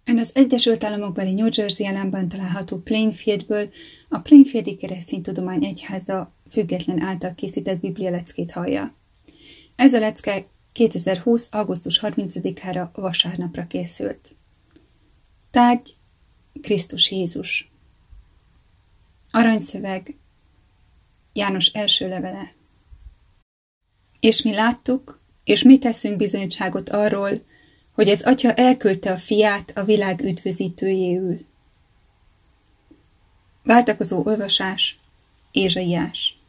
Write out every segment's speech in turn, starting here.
Ön az Egyesült Államokbeli New Jersey államban található Plainfieldből a Plainfieldi Kereszténytudomány Egyháza független által készített Biblia leckét hallja. Ez a lecke 2020. augusztus 30-ára vasárnapra készült. Tárgy: Krisztus Jézus. Aranyszöveg: János első levele. És mi láttuk, és mi teszünk bizonyságot arról, hogy az Atya elküldte a Fiát a világ üdvözítőjéül. Váltakozó olvasás. Ézsaiás.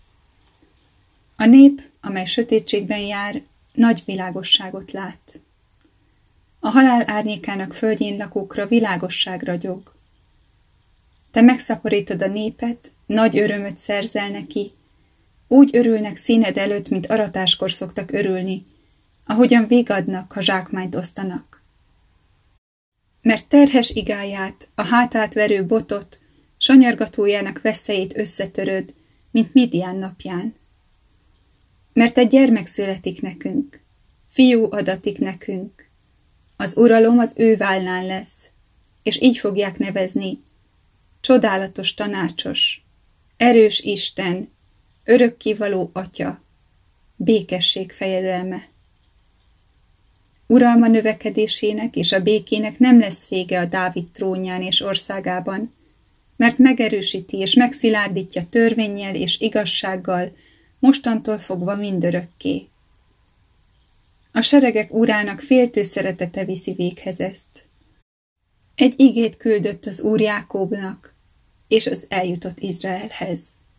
A nép, amely sötétségben jár, nagy világosságot lát. A halál árnyékának földjén lakókra világosság ragyog. Te megszaporítod a népet, nagy örömöt szerzel neki, úgy örülnek színed előtt, mint aratáskor szoktak örülni, ahogyan vigadnak, ha zsákmányt osztanak. Mert terhes igáját, a hátát verő botot, sanyargatójának veszélyét összetöröd, mint Midian napján. Mert egy gyermek születik nekünk, fiú adatik nekünk, az uralom az ő vállán lesz, és így fogják nevezni: Csodálatos tanácsos, erős Isten, örökkévaló Atya, békesség fejedelme. Uralma növekedésének és a békének nem lesz vége a Dávid trónján és országában, mert megerősíti és megszilárdítja törvénnyel és igazsággal, mostantól fogva mindörökké. A seregek Urának féltő szeretete viszi véghez ezt. Egy igét küldött az Úr Jákóbnak, és az eljutott Izraelhez.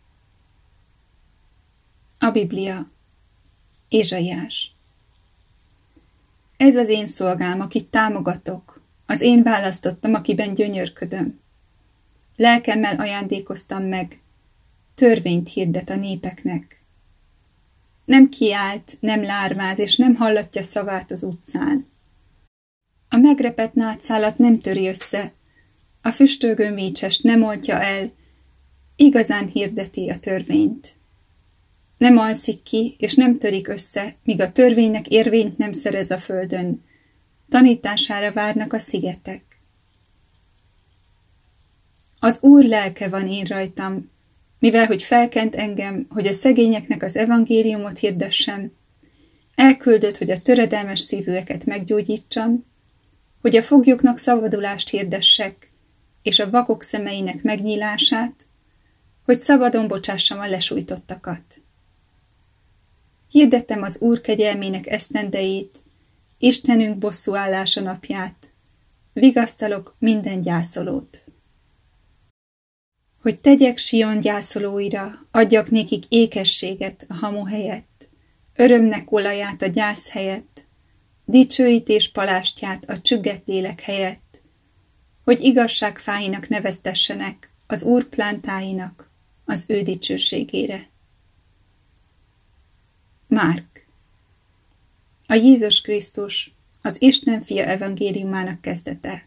A Biblia. Ézsaiás. Ez az én szolgám, akit támogatok, az én választottam, akiben gyönyörködöm. Lelkemmel ajándékoztam meg, törvényt hirdet a népeknek. Nem kiált, nem lármáz, és nem hallatja szavát az utcán. A megrepett nátszálat nem töri össze, a füstölgő mécsest nem oltja el, igazán hirdeti a törvényt. Nem alszik ki, és nem törik össze, míg a törvénynek érvényt nem szerez a földön. Tanítására várnak a szigetek. Az Úr lelke van én rajtam, mivel hogy felkent engem, hogy a szegényeknek az evangéliumot hirdessem, elküldött, hogy a töredelmes szívűeket meggyógyítsam, hogy a foglyoknak szabadulást hirdessek, és a vakok szemeinek megnyílását, hogy szabadon bocsássam a lesújtottakat. Hirdettem az Úr kegyelmének esztendejét, Istenünk bosszúállása napját, vigasztalok minden gyászolót. Hogy tegyek Sion gyászolóira, adjak nékik ékességet a hamu helyett, örömnek olaját a gyász helyett, dicsőítés palástját a csüggett lélek helyett, hogy igazság fáinak neveztessenek az Úr plántáinak az ő dicsőségére. Márk. A Jézus Krisztus, az Isten fia evangéliumának kezdete.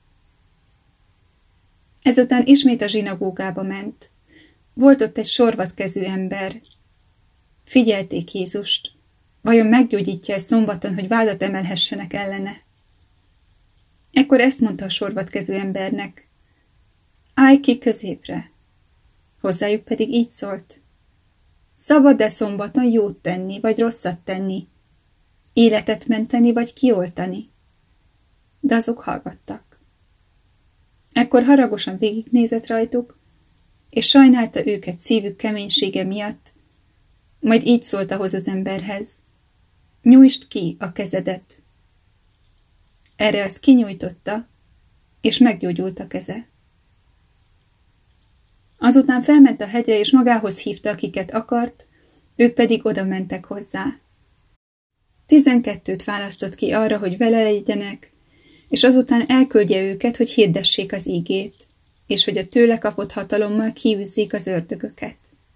Ezután ismét a zsinagógába ment. Volt ott egy sorvadkezű ember. Figyelték Jézust. Vajon meggyógyítja ezt szombaton, hogy vádat emelhessenek ellene? Ekkor ezt mondta a sorvadkezű embernek: Állj ki középre! Hozzájuk pedig így szólt: Szabad-e szombaton jót tenni, vagy rosszat tenni? Életet menteni, vagy kioltani? De azok hallgattak. Ekkor haragosan végignézett rajtuk, és sajnálta őket szívük keménysége miatt, majd így szólt ahhoz az emberhez: Nyújtsd ki a kezedet! Erre az kinyújtotta, és meggyógyult a keze. Azután felment a hegyre, és magához hívta, akiket akart, ők pedig oda mentek hozzá. 12 választott ki arra, hogy vele legyenek, és azután elküldje őket, hogy hirdessék az ígét, és hogy a tőle kapott hatalommal kiűzzék az ördögöket.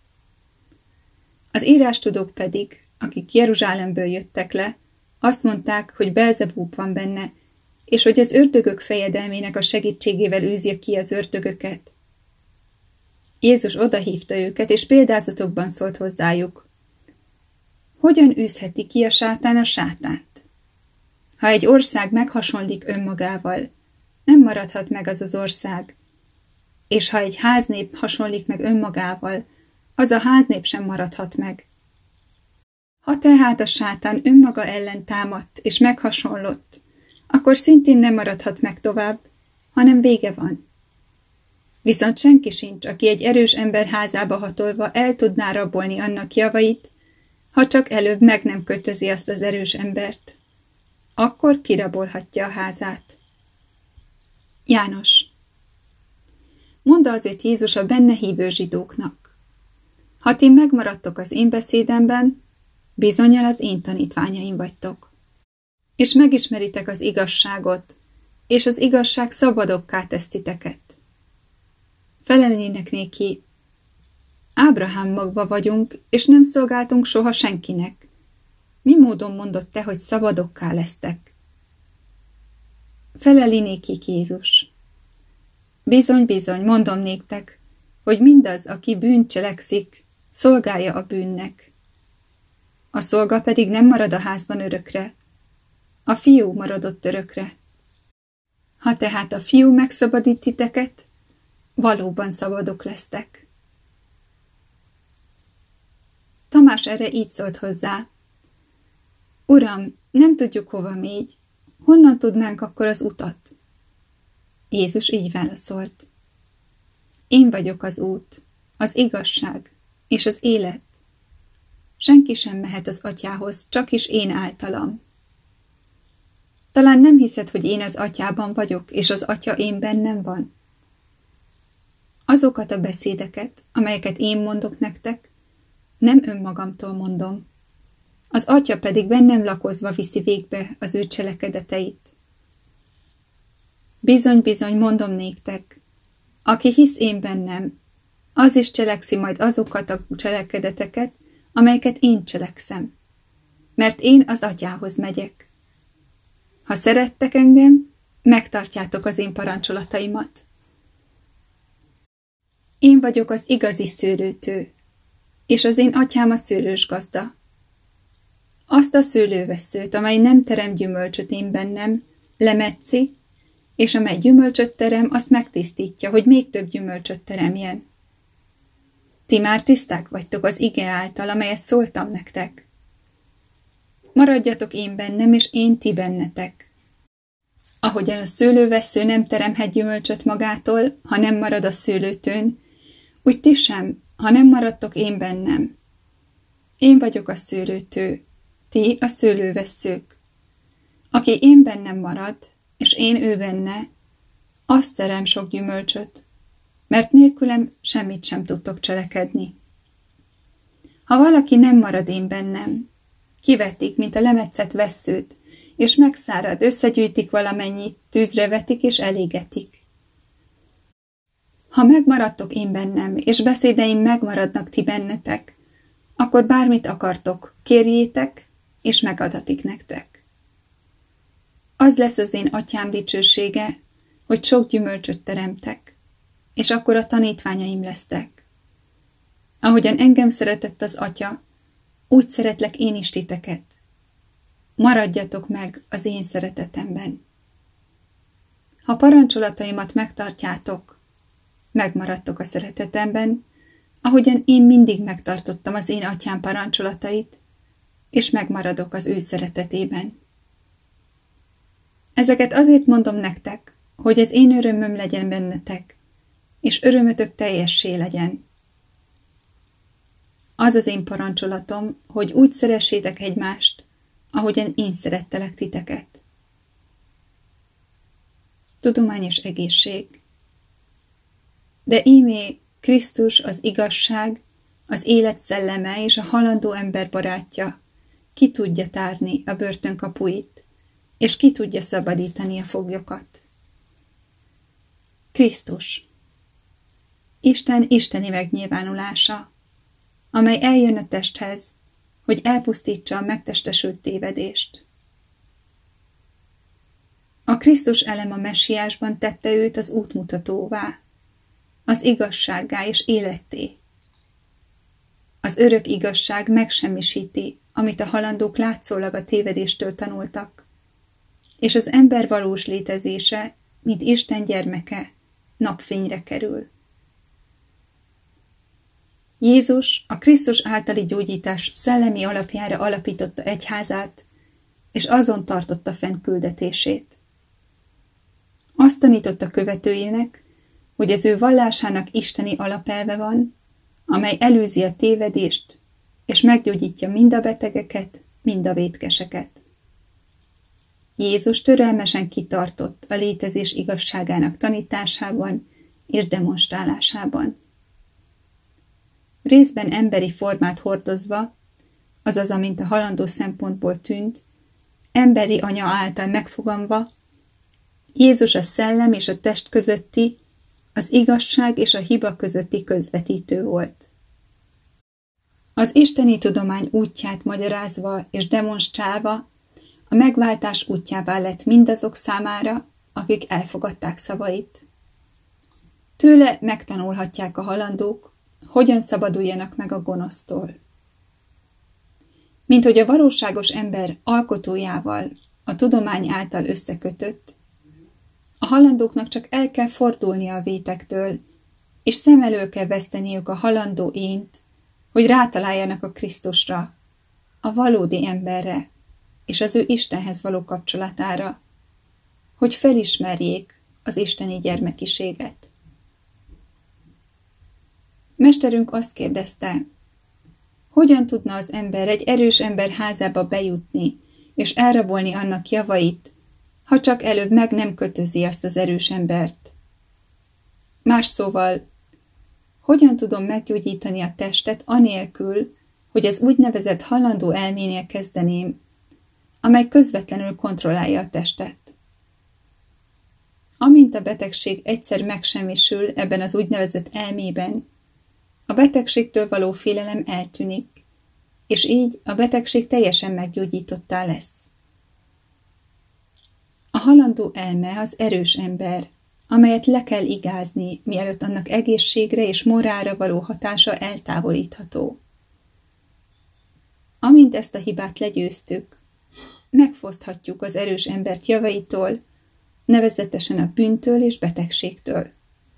Az írástudók pedig, akik Jeruzsálemből jöttek le, azt mondták, hogy Belzebúb van benne, és hogy az ördögök fejedelmének a segítségével űzi ki az ördögöket. Jézus odahívta őket, és példázatokban szólt hozzájuk: Hogyan űzheti ki a sátánt? Ha egy ország meghasonlik önmagával, nem maradhat meg az az ország. És ha egy háznép hasonlik meg önmagával, az a háznép sem maradhat meg. Ha tehát a sátán önmaga ellen támadt és meghasonlott, akkor szintén nem maradhat meg tovább, hanem vége van. Viszont senki sincs, aki egy erős ember házába hatolva el tudná rabolni annak javait, ha csak előbb meg nem kötözi azt az erős embert. Akkor kirabolhatja a házát. János. Mondta azért Jézus a benne hívő zsidóknak: ha ti megmaradtok az én beszédemben, bizonnyal az én tanítványaim vagytok. És megismeritek az igazságot, és az igazság szabadokká tesz titeket. Felelnének néki: Ábrahám magva vagyunk, és nem szolgáltunk soha senkinek. Mi módon mondott te, hogy szabadokká lesztek? Feleli nékik Jézus: bizony, bizony, mondom néktek, hogy mindaz, aki bűnt cselekszik, szolgálja a bűnnek. A szolga pedig nem marad a házban örökre, a fiú maradott örökre. Ha tehát a fiú megszabadít titeket, valóban szabadok lesztek. Tamás erre így szólt hozzá: Uram, nem tudjuk, hova mégy, honnan tudnánk akkor az utat? Jézus így válaszolt: én vagyok az út, az igazság és az élet. Senki sem mehet az atyához, csak is én általam. Talán nem hiszed, hogy én az atyában vagyok, és az atya én bennem van? Azokat a beszédeket, amelyeket én mondok nektek, nem önmagamtól mondom. Az atya pedig bennem lakozva viszi végbe az ő cselekedeteit. Bizony, bizony, mondom néktek, aki hisz én bennem, az is cselekszi majd azokat a cselekedeteket, amelyeket én cselekszem, mert én az atyához megyek. Ha szerettek engem, megtartjátok az én parancsolataimat. Én vagyok az igazi szőlőtő, és az én atyám a szőlős gazda. Azt a szőlővesszőt, amely nem terem gyümölcsöt én bennem, lemetszi, és amely gyümölcsöt terem, azt megtisztítja, hogy még több gyümölcsöt teremjen. Ti már tiszták vagytok az ige által, amelyet szóltam nektek. Maradjatok én bennem, és én ti bennetek. Ahogyan a szőlővessző nem teremhet gyümölcsöt magától, ha nem marad a szőlőtőn, úgy ti sem, ha nem maradtok én bennem. Én vagyok a szőlőtő, ti a szőlővesszők. Aki én bennem marad, és én ő benne, azt terem sok gyümölcsöt, mert nélkülem semmit sem tudtok cselekedni. Ha valaki nem marad én bennem, kivetik, mint a lemetszett vesszőt, és megszárad, összegyűjtik valamennyit, tűzre vetik és elégetik. Ha megmaradtok én bennem, és beszédeim megmaradnak ti bennetek, akkor bármit akartok, kérjétek, és megadatik nektek. Az lesz az én atyám dicsősége, hogy sok gyümölcsöt teremtek, és akkor a tanítványaim lesztek. Ahogyan engem szeretett az atya, úgy szeretlek én is titeket. Maradjatok meg az én szeretetemben. Ha parancsolataimat megtartjátok, megmaradtok a szeretetemben, ahogyan én mindig megtartottam az én atyám parancsolatait, és megmaradok az ő szeretetében. Ezeket azért mondom nektek, hogy az én örömöm legyen bennetek, és örömötök teljessé legyen. Az az én parancsolatom, hogy úgy szeressétek egymást, ahogyan én szerettelek titeket. Tudomány és egészség. De ímé Krisztus az igazság, az élet szelleme és a halandó ember barátja, ki tudja tárni a börtön kapuit, és ki tudja szabadítani a foglyokat. Krisztus. Isten isteni megnyilvánulása, amely eljön a testhez, hogy elpusztítsa a megtestesült tévedést. A Krisztus elem a messiásban tette őt az útmutatóvá, az igazsággá és életté. Az örök igazság megsemmisíti, amit a halandók látszólag a tévedéstől tanultak, és az ember valós létezése mint Isten gyermeke, napfényre kerül. Jézus a Krisztus általi gyógyítás szellemi alapjára alapította egyházát, és azon tartotta fenn küldetését. Azt tanította követőinek, hogy az ő vallásának isteni alapelve van, amely előzi a tévedést, és meggyógyítja mind a betegeket, mind a vétkeseket. Jézus türelmesen kitartott a létezés igazságának tanításában és demonstrálásában. Részben emberi formát hordozva, azaz amint a halandó szempontból tűnt, emberi anya által megfoganva, Jézus a szellem és a test közötti, az igazság és a hiba közötti közvetítő volt. Az isteni tudomány útját magyarázva és demonstrálva a megváltás útjává lett mindazok számára, akik elfogadták szavait. Tőle megtanulhatják a halandók, hogyan szabaduljanak meg a gonosztól. Mint hogy a valóságos ember alkotójával, a tudomány által összekötött, a halandóknak csak el kell fordulnia a vétektől, és szem elől kell veszteniük a halandó ént, hogy rátaláljanak a Krisztusra, a valódi emberre, és az ő Istenhez való kapcsolatára, hogy felismerjék az isteni gyermekiséget. Mesterünk azt kérdezte, hogyan tudna az ember egy erős ember házába bejutni, és elrabolni annak javait, ha csak előbb meg nem kötözi azt az erős embert. Más szóval, hogyan tudom meggyógyítani a testet anélkül, hogy az úgynevezett halandó elménél kezdeném, amely közvetlenül kontrollálja a testet. Amint a betegség egyszer megsemmisül ebben az úgynevezett elmében, a betegségtől való félelem eltűnik, és így a betegség teljesen meggyógyítottá lesz. A halandó elme az erős ember, amelyet le kell igázni, mielőtt annak egészségre és morálra való hatása eltávolítható. Amint ezt a hibát legyőztük, megfoszthatjuk az erős embert javaitól, nevezetesen a bűntől és betegségtől.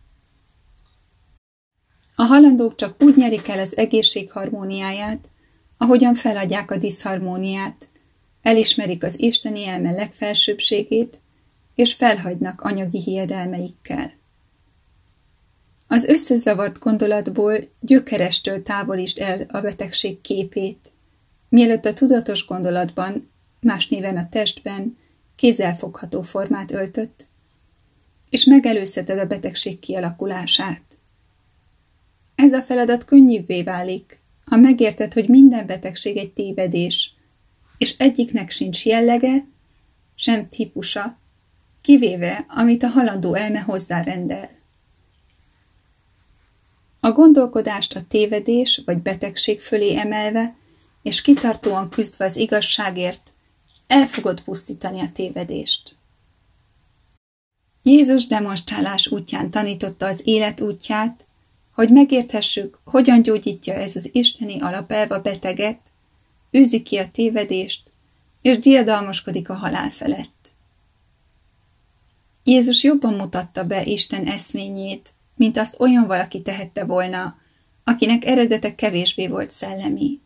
A halandók csak úgy nyerik el az egészség harmóniáját, ahogyan feladják a diszharmóniát, elismerik az isteni elme legfelsőbbségét, és felhagynak anyagi hiedelmeikkel. Az összezavart gondolatból gyökerestől távolítsd el a betegség képét, mielőtt a tudatos gondolatban, más néven a testben, kézzelfogható formát öltött, és megelőzheted a betegség kialakulását. Ez a feladat könnyűvé válik, ha megérted, hogy minden betegség egy tévedés, és egyiknek sincs jellege, sem típusa, kivéve, amit a halandó elme hozzárendel. A gondolkodást a tévedés vagy betegség fölé emelve, és kitartóan küzdve az igazságért, el fogod pusztítani a tévedést. Jézus demonstrálás útján tanította az élet útját, hogy megérthessük, hogyan gyógyítja ez az isteni alapelv a beteget, űzi ki a tévedést, és diadalmaskodik a halál felett. Jézus jobban mutatta be Isten eszményét, mint azt olyan valaki tehette volna, akinek eredete kevésbé volt szellemi.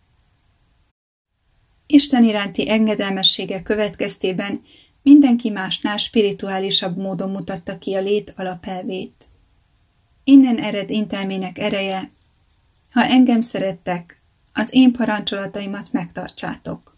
Isten iránti engedelmessége következtében mindenki másnál spirituálisabb módon mutatta ki a lét alapelvét. Innen ered intelmének ereje, ha engem szerettek, az én parancsolataimat megtartsátok.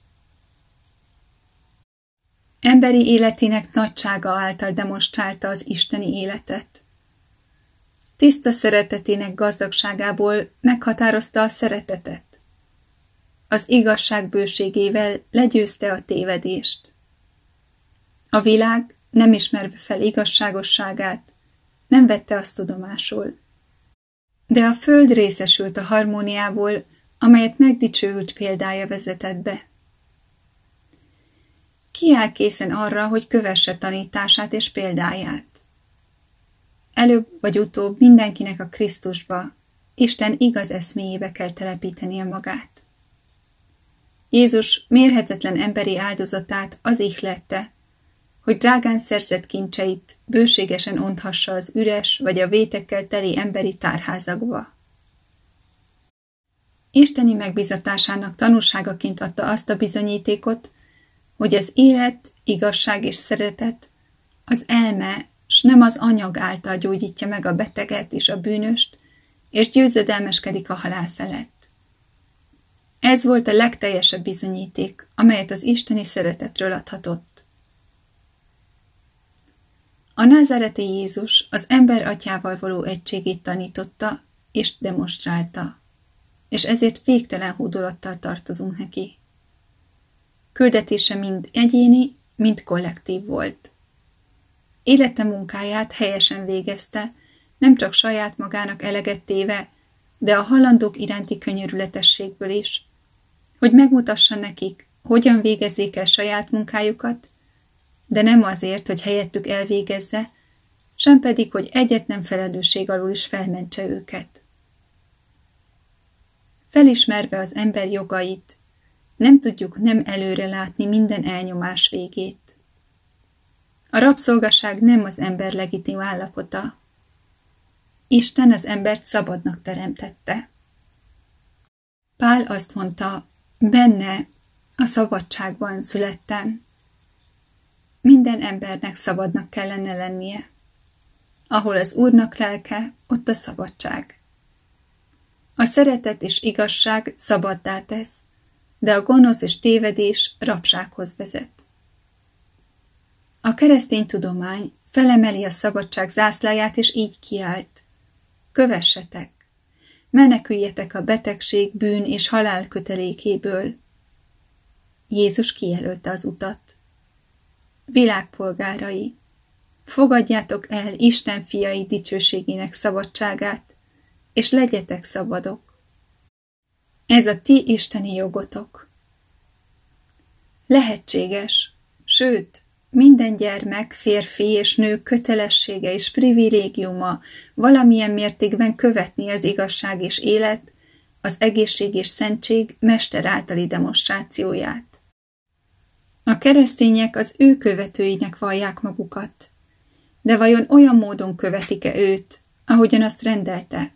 Emberi életének nagysága által demonstrálta az isteni életet. Tiszta szeretetének gazdagságából meghatározta a szeretetet. Az igazság bőségével legyőzte a tévedést. A világ, nem ismerve fel igazságosságát, nem vette azt tudomásul. De a föld részesült a harmóniából, amelyet megdicsőült példája vezetett be. Ki áll készen arra, hogy kövesse tanítását és példáját? Előbb vagy utóbb mindenkinek a Krisztusba, Isten igaz eszméjébe kell telepítenie magát. Jézus mérhetetlen emberi áldozatát az ihlette, hogy drágán szerzett kincseit bőségesen onthassa az üres vagy a vétekkel teli emberi tárházakba. Isteni megbizatásának tanúságaként adta azt a bizonyítékot, hogy az élet, igazság és szeretet az elme, s nem az anyag által gyógyítja meg a beteget és a bűnöst, és győzedelmeskedik a halál felett. Ez volt a legteljesebb bizonyíték, amelyet az isteni szeretetről adhatott. A názáreti Jézus az ember atyával való egységét tanította és demonstrálta, és ezért végtelen hódolattal tartozunk neki. Küldetése mind egyéni, mind kollektív volt. Élete munkáját helyesen végezte, nem csak saját magának eleget téve, de a halandók iránti könyörületességből is, hogy megmutassa nekik, hogyan végezzék el saját munkájukat, de nem azért, hogy helyettük elvégezze, sem pedig, hogy egyetlen felelősség alól is felmentse őket. Felismerve az ember jogait, nem tudjuk nem előre látni minden elnyomás végét. A rabszolgaság nem az ember legitim állapota. Isten az embert szabadnak teremtette. Pál azt mondta, benne, a szabadságban születtem. Minden embernek szabadnak kellene lennie. Ahol az Úrnak lelke, ott a szabadság. A szeretet és igazság szabaddá tesz, de a gonosz és tévedés rabsághoz vezet. A keresztény tudomány felemeli a szabadság zászláját, és így kiált. Kövessetek! Meneküljetek a betegség, bűn és halál kötelékéből. Jézus kijelölte az utat. Világpolgárai, fogadjátok el Isten fiai dicsőségének szabadságát, és legyetek szabadok. Ez a ti isteni jogotok. Lehetséges, sőt, minden gyermek, férfi és nő kötelessége és privilégiuma valamilyen mértékben követni az igazság és élet, az egészség és szentség mester általi demonstrációját. A keresztények az ő követőinek vallják magukat, de vajon olyan módon követik-e őt, ahogyan azt rendelte?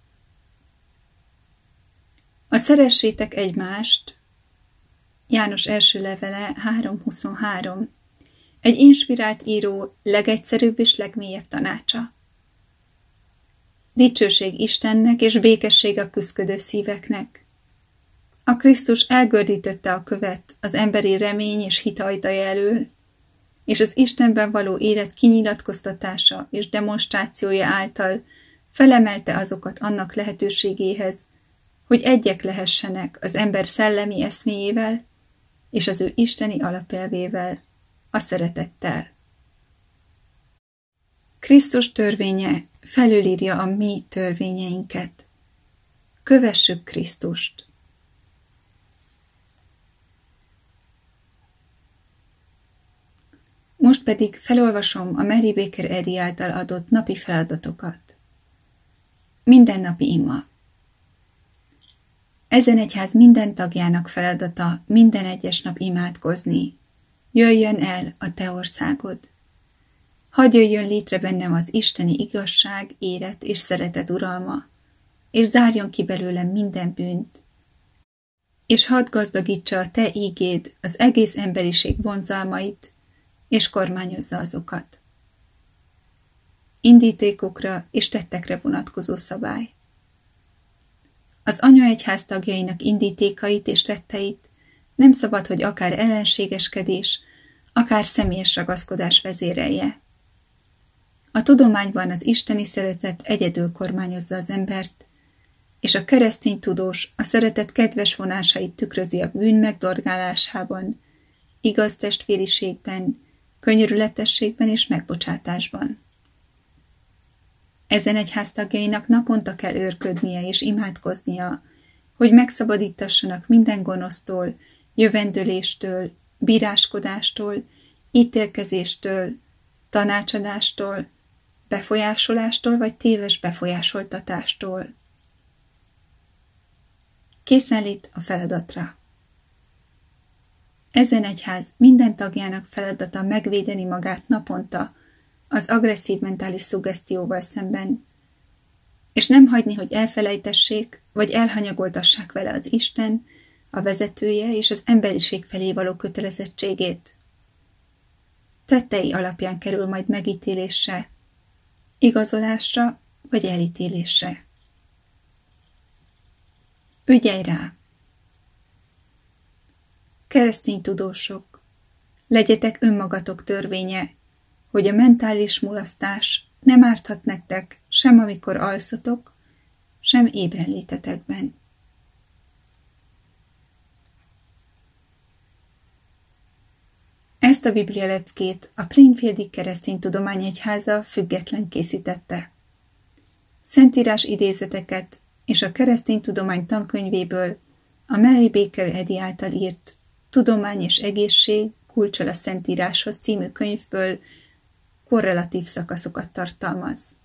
A szeressétek egymást, János első levele 3.23, egy inspirált író legegyszerűbb és legmélyebb tanácsa. Dicsőség Istennek és békesség a küszködő szíveknek. A Krisztus elgördítette a követ az emberi remény és hit ajtaja elől, és az Istenben való élet kinyilatkoztatása és demonstrációja által felemelte azokat annak lehetőségéhez, hogy egyek lehessenek az ember szellemi eszméjével és az ő isteni alapelvével, a szeretettel. Krisztus törvénye felülírja a mi törvényeinket. Kövessük Krisztust. Most pedig felolvasom a Mary Baker Eddy által adott napi feladatokat. Mindennapi ima. Ezen egyház minden tagjának feladata minden egyes nap imádkozni. Jöjjön el a te országod. Hadd jöjjön létre bennem az isteni igazság, élet és szeretet uralma, és zárjon ki belőlem minden bűnt. És hadd gazdagítsa a te ígéd az egész emberiség vonzalmait, és kormányozza azokat. Indítékokra és tettekre vonatkozó szabály. Az anyaegyház tagjainak indítékait és tetteit nem szabad, hogy akár ellenségeskedés, akár személyes ragaszkodás vezérelje. A tudományban az isteni szeretet egyedül kormányozza az embert, és a keresztény tudós a szeretet kedves vonásait tükrözi a bűn megdorgálásában, igaz testvériségben, könyörületességben és megbocsátásban. Ezen egyház tagjainak naponta kell őrködnie és imádkoznia, hogy megszabadítassanak minden gonosztól, jövendőléstől, bíráskodástól, ítélkezéstől, tanácsadástól, befolyásolástól vagy téves befolyásoltatástól. Készenlét a feladatra. Ezen egyház minden tagjának feladata megvédeni magát naponta az agresszív mentális szuggesztióval szemben, és nem hagyni, hogy elfelejtessék, vagy elhanyagoltassák vele az Isten, a vezetője és az emberiség felé való kötelezettségét. Tettei alapján kerül majd megítélésre, igazolásra vagy elítélésre. Ügyelj rá! Keresztény tudósok, legyetek önmagatok törvénye, hogy a mentális mulasztás nem árthat nektek sem amikor alszatok, sem ébrenlétetekben. Ezt a biblialeckét a Plainfieldi Kereszténytudományegyháza független készítette. Szentírás idézeteket és a Kereszténytudomány tankönyvéből a Mary Baker Eddy által írt Tudomány és egészség, kulccsal a Szentíráshoz című könyvből korrelatív szakaszokat tartalmaz.